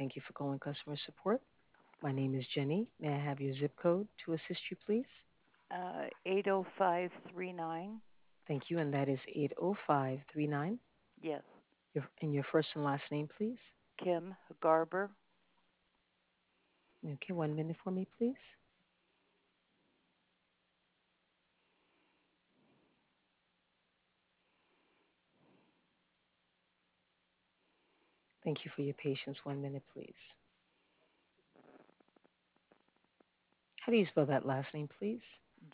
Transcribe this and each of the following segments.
Thank you for calling customer support. My name is Jenny. May I have your zip code to assist you, please? 80539. Thank you, and that is 80539. Yes. And your first and last name, please. Kim Garber. Okay, 1 minute for me, please. Thank you for your patience. 1 minute, please. How do you spell that last name, please?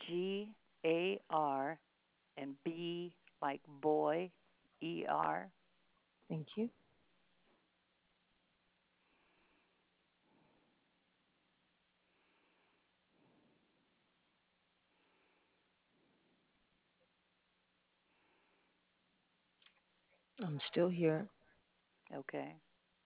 Gar and B like boy, ER. Thank you. I'm still here. Okay.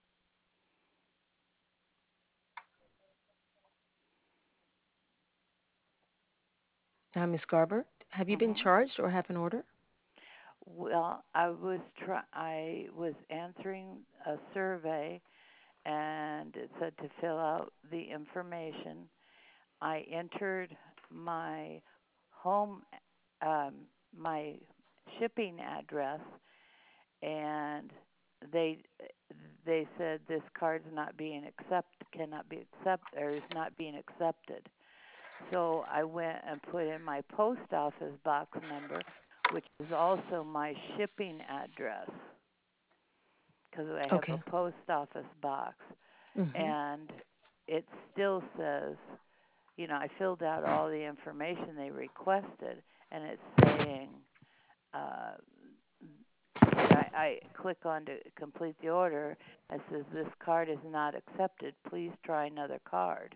Now, Miss Garber, have you been Mhm. charged or have an order? Well, I was answering a survey and it said to fill out the information. I entered my home um my shipping address and they they said this card's not being cannot be accept or is not being accepted. So I went and put in my post office box number, which is also my shipping address because I have a Okay. post office box, Mm-hmm. and it still says, I filled out all the information they requested, and it's saying, uh, I click on to complete the order. It says this card is not accepted. Please try another card,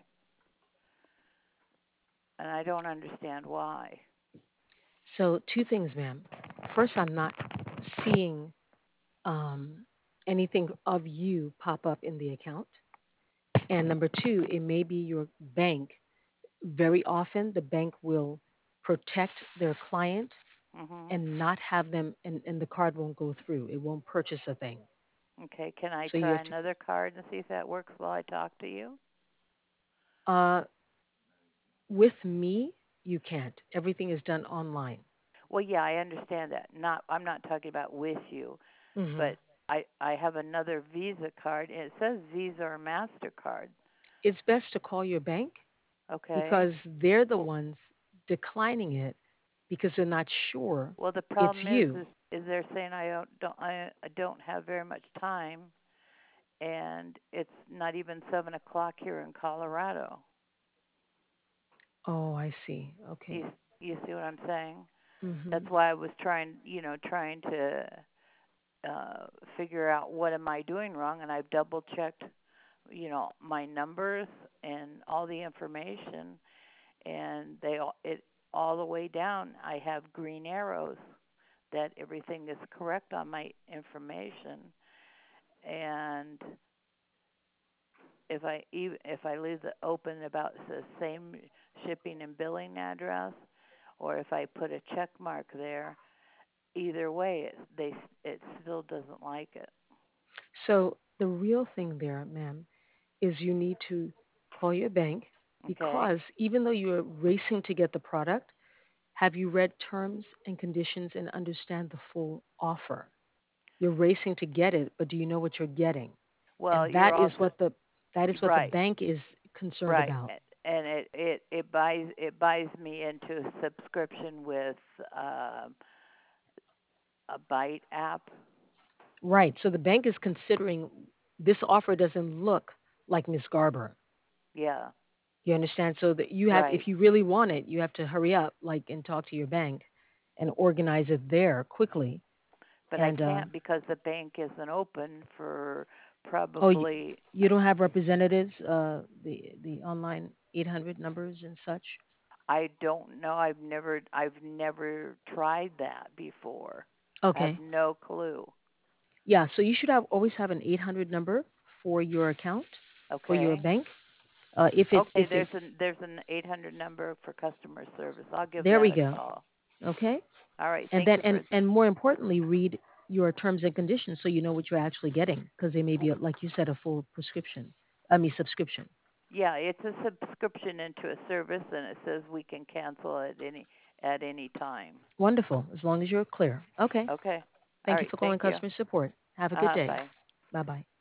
and I don't understand why. So, two things, ma'am. First, I'm not seeing um, anything of you pop up in the account. And number two, it may be your bank. Very often, the bank will protect their client Mhm. and not have them, and the card won't go through. It won't purchase a thing. Okay, can I So you try have to, another card and see if that works while I talk to you? uh, with me, you can't. Everything is done online. Well, yeah, I understand that. Not I'm not talking about with you, Hmm. but I have another Visa card and it says Visa or Mastercard. It's best to call your bank Okay. because they're the ones declining it because they're not sure Well, the it's problem is you. is, is they're saying I don't have very much time, and it's not even 7 o'clock here in Colorado. Oh, I see. You Okay. you see what I'm saying? That's Hmm. why I was trying to uh figure out what am I doing wrong, and I've double checked, my numbers and all the information, and it all the way down. I have green arrows that everything is correct on my information, and if I leave it open about the same shipping and billing address, or if I put a check mark there, either way, it still doesn't like it. So the real thing there, ma'am, is you need to call your bank Okay. because even though you're racing to get the product, have you read terms and conditions and understand the full offer? You're racing to get it, but do you know what you're getting? Well, And you're also that is what the right, bank is concerned right, about. and it buys me into a subscription with um a Byte app. Right. So the bank is considering this offer doesn't look like Miss Garber. Yeah, You understand? So that you have, right. if you really want it, you have to hurry up, like, and talk to your bank and organize it there quickly. But I And can't because the bank isn't open for oh, probably. you don't have representatives, the online 800 numbers and such. I don't know. I've never tried that before. I have Okay. no clue. Yeah. So you should have always have an 800 number for your account, for your Okay. bank. Okay, If it's there's an 800 number for customer service. I'll give there we that a go. call. Okay. All right. And Thank then you for. and more importantly, read. your terms and conditions so you know what you're actually getting because they may be, like you said, a full prescription. I mean, subscription. Yeah, it's a subscription into a service, and it says we can cancel at any time. Wonderful. As long as you're clear. Okay. Okay. All Thank you right. for calling Thank you. customer support. Have a good day. Bye. Bye bye.